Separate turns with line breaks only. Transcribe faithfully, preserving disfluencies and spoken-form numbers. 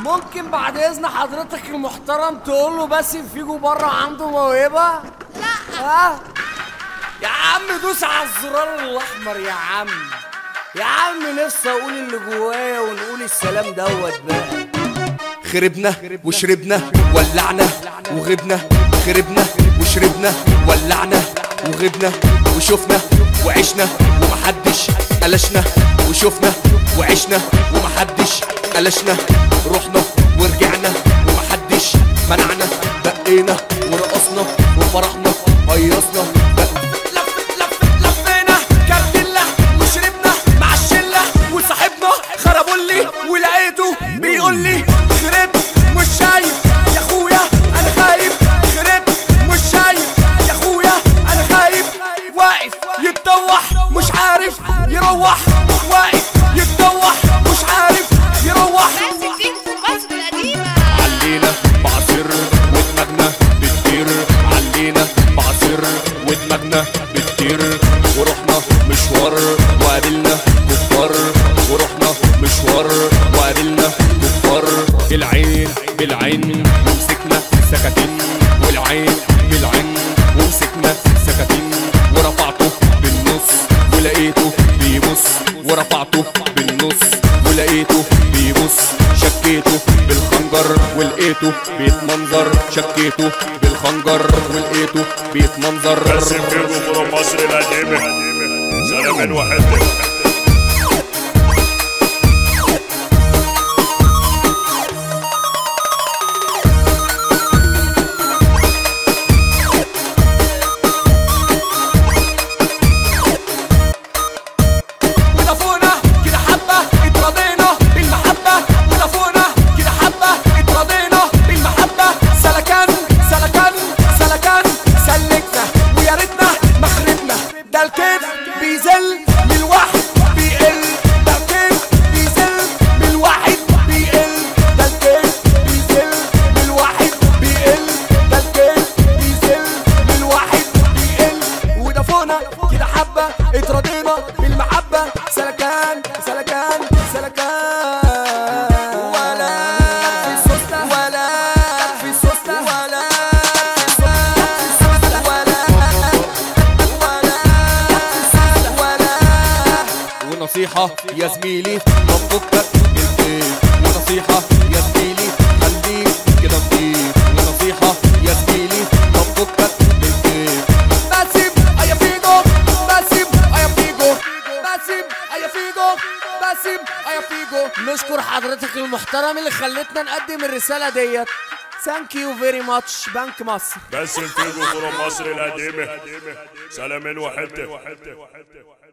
ممكن بعد اذن حضرتك المحترم تقول له باسم فيجو بره عنده موهبه؟
لا.
ها يا عم دوس على الزرار الاحمر يا عم. يا عم نفسي اقول اللي جوايا ونقول السلام دوت بقى.
خربنا وشربنا ولعنا وغبنا، خربنا وشربنا ولعنا وغبنا، وشفنا وعشنا ومحدش قلشنا، وشفنا وعشنا ومحدش قلشنا، رحنا ورجعنا ومحدش منعنا، بقينا ورقصنا وفرحنا هيصنا،
لفينا كارتيلا وشربنا مع الشله وصاحبنا خربولي ولقيته بيقول لي خربت مش شايف يا اخويا انا خايف، خربت مش شايف يا اخويا انا خايف، واقف يتطوح مش عارف يروح، واقف يتطوح مش عارف يروح.
باسم فيجو في مصر القديمة.
علينا بعصر ودماغنا بتطير، علينا بعصر ودماغنا بتطير، ورحنا مشوار وقابلنا كفار، ورحنا مشوار وقابلنا كفار، العين بالعين ومسكنا سكاكين، والعين بالعين ومسكنا سكاكين، ورفعته بالنص ولقيته بيبص، ورفعته بالنص ولقيته بيبص، شكيته بالخنجر ولقيته بيتمنظر، شكيته بالخنجر ولقيته بيتمنظر.
باسم فيجو في مصر القديمة، سلام وحدة.
بيزل من الواحد بيقل، ده الكيف بيزل من الواحد بيقل، ده الكيف بيزل من الواحد بيقل، ده الكيف بيزل من الواحد بيقل، وده فوقنا كده حبة اتراضينا بالمحبة، سلكان سلكان سلكان، ولا في السوستة ولا في السوستة ولا
ونصيحة يا زميلي ما تفكك بالكيف، ونصيحة يا زميلي خليك كده نضيف، ونصيحة يا زميلي ما تفكك بالكيف.
باسم ايا فيجو، باسم ايا فيجو، باسم ايا فيجو، باسم ايا فيجو. نشكر حضرتك المحترم اللي خلتنا نقدم الرسالة ديت. ثانك يو فيري ماتش بنك مصر.
باسم فيجو في مصر القديمة، سلام وحدة.